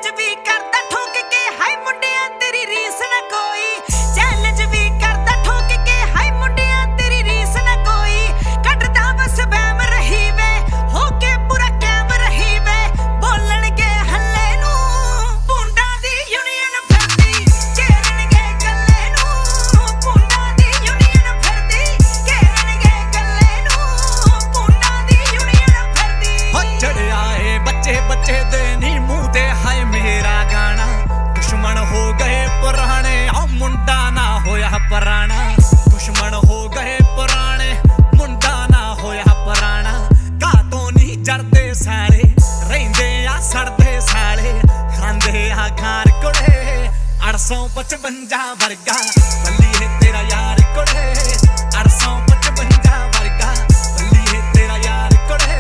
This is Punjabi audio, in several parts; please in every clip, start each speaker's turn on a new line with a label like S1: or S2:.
S1: ਚੈਲੰਜ ਵੀ ਕਰਦਾ ਠੋਕ ਕੇ ਹਾਈ ਮੁੰਡਿਆਂ ਤੇਰੀ ਰੀਸ ਨਾ ਕੋਈ ਚੈਲੰਜ ਵੀ ਕਰਦਾ ਠੋਕ ਕੇ ਹਾਈ ਮੁੰਡਿਆਂ ਤੇਰੀ ਰੀਸ ਨਾ ਕੋਈ ਕੱਢਦਾ ਬਸ ਬੈਮ ਰਹੀ ਵੇ ਹੋ ਕੇ ਪੂਰਾ ਕੈਮ ਰਹੀ ਵੇ ਬੋਲਣਗੇ ਹੱਲੇ ਨੂੰ ਪੁੰਡਾਂ ਦੀ ਯੂਨੀਅਨ ਫਿਰਦੀ ਘੇਰਨਗੇ ਕੱਲੇ ਨੂੰ ਪੁੰਡਾਂ ਦੀ ਯੂਨੀਅਨ ਫਿਰਦੀ ਘੇਰਨਗੇ ਕੱਲੇ ਨੂੰ ਪੁੰਡਾਂ ਦੀ ਯੂਨੀਅਨ ਫਿਰਦੀ
S2: ਹੋ ਚੜਿਆ ਏ ਬੱਚੇ ਦੇ ਨੀ ਮੂੰਹ ਤੇ ਹਾਏ ਮੇਰਾ ਗਾਣਾ ਦੁਸ਼ਮਣ ਹੋ ਗਏ ਪੁਰਾਣੇ ਆ ਮੁੰਡਾ ਨਾ ਹੋਇਆ ਪੁਰਾਣਾ ਦੁਸ਼ਮਣ ਹੋ ਗਏ ਪੁਰਾਣੇ ਮੁੰਡਾ ਨਾ ਹੋਇਆ ਪੁਰਾਣਾ ਕਾਤੋਂ ਨਹੀਂ ਜਰਦੇ ਸਾਲੇ ਰਹਿੰਦੇ ਆ ਸੜਦੇ ਸਾਲੇ ਖਾਂਦੇ ਆ ਖਾਰ ਕੁੜੇ 855 ਵਰਗਾ ਬੱਲੀਏ ਤੇਰਾ ਯਾਰ ਕੁੜੇ 855 ਵਰਗਾ ਬੱਲੀਏ ਤੇਰਾ ਯਾਰ ਕੁੜੇ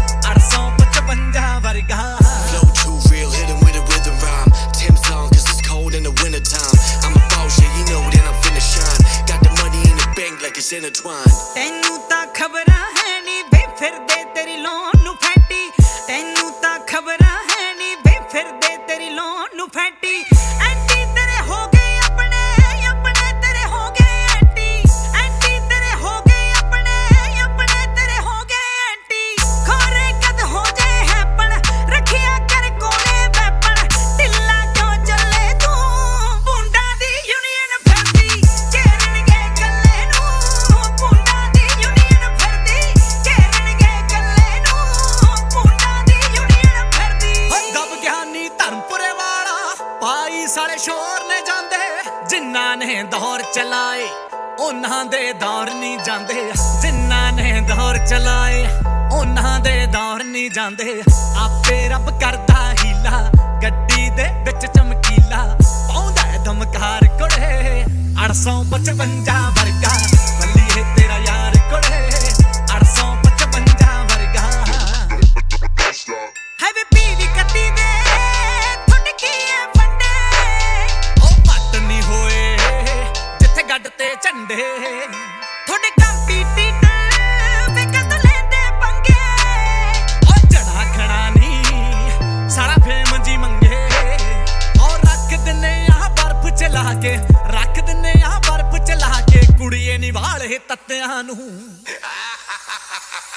S2: 855 ਵਰਗਾ
S3: Flow too real, hit him with a rhythm rhyme. Tim song, cause it's cold in the winter time. I'm a boss, yeah, you know that I'm finna shine. Got the money in the bank like it's intertwined.
S1: ਤੈਨੂੰ ਤਾਂ ਖਬਰਾਂ ਹੈ ਨੀ ਬੇ ਫਿਰਦੇ ਤੇਰੀ ਲੋਨ ਨੂੰ ਫੈਂਟੀ ਤੈਨੂੰ ਤਾਂ ਖਬਰਾਂ ਹੈ ਨੀ ਬੇ ਫਿਰਦੇ ਤੇਰੀ ਲੋਨ ਨੂੰ ਫੈਂਟੀ ਐਂਟੀ ਤੇਰੇ ਹੋ ਗਏ ਆਪਣੇ ਤੇਰੇ ਹੋ ਗਏ ਐਂਟੀ ਤੇਰੇ ਹੋ ਗਏ ਆਪਣੇ ਤੇਰੇ ਹੋ ਗਏ ਐਂਟੀ ਖੋਰੇ ਕਦ ਹੋ ਜਾਏ ਹੈਪਣ ਰੱਖਿਆ ਕਰ ਕੋਲੇ ਵੈਪਣ ਢਿੱਲਾ ਕਿਉਂ ਚੱਲੇ ਤੂੰ ਪੁੰਡਾਂ ਦੀ ਯੂਨੀਅਨ ਫਿਰਦੀ ਘੇਰਨਗੇ ਕੱਲੇ ਨੂੰ ਪੁੰਡਾਂ ਦੀ ਯੂਨੀਅਨ ਫਿਰਦੀ ਘੇਰਨਗੇ ਕੱਲੇ ਨੂੰ ਪੁੰਡਾਂ ਦੀ ਯੂਨੀਅਨ ਫਿਰਦੀ
S2: ਦਬ ਗਿਆਨੀ ਧਰਮਪੁਰੇ ਵਾਲਾ ਪਾਈ ਸਾਲੇ ਸ਼ੋਰ ਨੇ ਜਾਂਦੇ ਜਿਨ੍ਹਾਂ ਨੇ ਦੌਰ ਚਲਾਏ ਉਹਨਾਂ ਦੇ ਦੌਰ ਨਹੀਂ ਜਾਂਦੇ ਜਿਨ੍ਹਾਂ ਨੇ ਦੌਰ ਚਲਾਏ ਉਹਨਾਂ ਦੇ ਦੌਰ ਨਹੀਂ ਜਾਂਦੇ ਆਪੇ ਰੱਬ ਕਰਦਾ ਹੀਲਾ ਗੱਡੀ ਦੇ ਵਿੱਚ ਚਮਕੀਲਾ ਪਾਉਂਦਾ ਦਮਕਾਰ ਕੁੜੇ 855 ਵਰਗਾ ਬੱਲੀਏ ਤੇਰਾ ਯਾਰ ਕੁੜੇ 855 ਵਰਗਾ
S1: ਹੈ ਵੇ ਪੀਵੀ ਕੱਤੀ ਦੇ ਥੁੱਟਕੀਏ ਫੰਡੇ
S2: ਉਹ ਪੱਟ ਨਹੀਂ ਹੋਏ ਜਿੱਥੇ ਗੱਡ ਤੇ ਝੰਡੇ
S1: ਥੋੜੇ ਕੰਪੀਟੀਟਰ ਵੇ ਕਦ ਲੈਂਦੇ ਪੰਗੇ
S2: ਉਹ ਜਣਾ ਖਣਾ ਨਹੀਂ ਸਾਲਾ ਫੇਮ ਜੀ ਮੰਗੇ ਔਰ ਰੱਖ ਦਿੰਨੇ ਆ ਬਰਫ ਚਲਾ ਕੇ ਰੱਖ ਦਿੰਨੇ ਆ ਬਰਫ ਚਲਾ ਕੇ ਕੁੜੀਏ ਨਿਵਾਲੇ ਤੱਤਿਆਂ ਨੂੰ